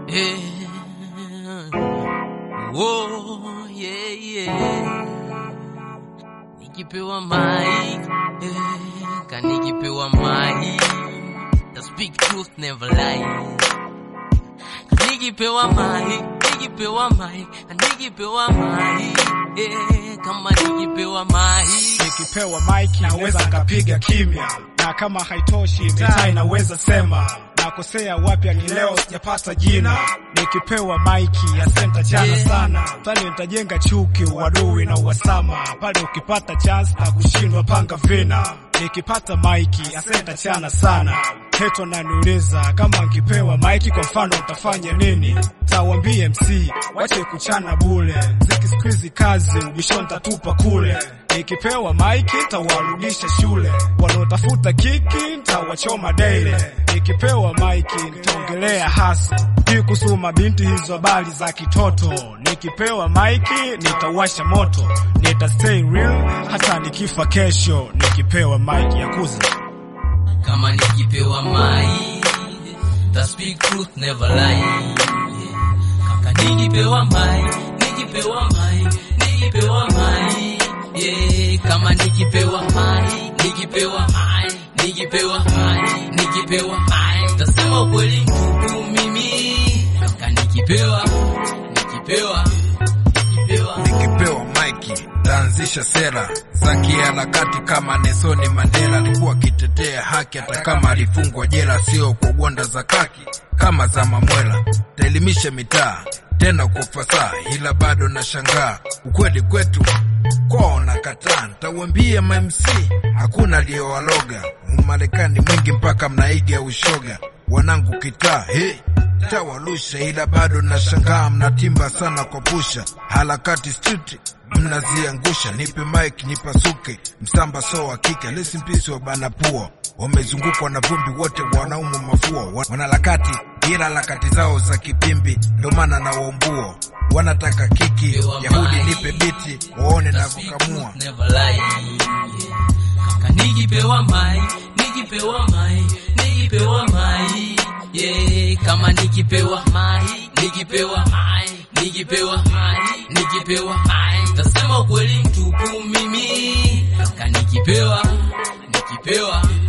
Oh, yeah. Nikipewa mic, kanikipewa mic, the speak truth never lie. Nikipewa mic, kanikipewa mic, kama nikipewa mic. Nikipewa mic naweza kapiga kimya, na kama haitoshi mitaa inaweza sema nakosea wapi ni leo sijapata jina. Nikipewa maiki ya senta chana sana, tani nitajenga chuki, uadui na uwasama. Pale ukipata chance na kushindwa panga vina. Nikipata maiki ya senta chana sana, heto naniuliza kama nikipewa maiki kwa mfano utafanya nini? Tawambie MC wache kuchana bule, ziki squeeze kazi ubisho nitatupa kule. Nikipewa maiki tawarudisha shule, wanaotafuta kiki tawachoma daily. Nikipewa maiki nitaongelea hasa kusuma binti hizo bali za kitoto. Nikipewa maiki nitawasha moto, nita stay real hata nikifa kesho. Nikipewa maiki ya kuzi kama nikipewa mic, the speak truth never lie. Kaka nikipewa mic, kama nikipewa mic, tasema ukweli mtupu mimi. Kaka nikipewa maiki taanzisha sera za kiharakati kama Nelson Mandela. Alikuwa akitetea haki hata kama alifungwa jela, sio kwa gwanda za kaki kama za Mamwela. Taelimisha mitaa tena kwa fasaha, ila bado na shangaa ukweli kwetu kwao na kataa. Tawambia MC hakuna aliyewaloga, Umarekani mwingi mpaka mnaiga ushoga. Wanangu kitaa tawalusha, ila bado na shangaa mnatimba sana kwa pusha. Harakati street mnaziangusha, nipe mic nipasuke. Msamba so wa kike listen peace wa banapua, wamezungukwa na vumbi wote wanaumu mafua. Wanaharakati ila harakati zao za kipimbi, ndo maana na waumbuo wanataka kiki. Yahudi nipe biti waone na kukamua. Nikipewa mic, kama nikipewa mic, tasema ukweli mtupu mimi. Kaka nikipewa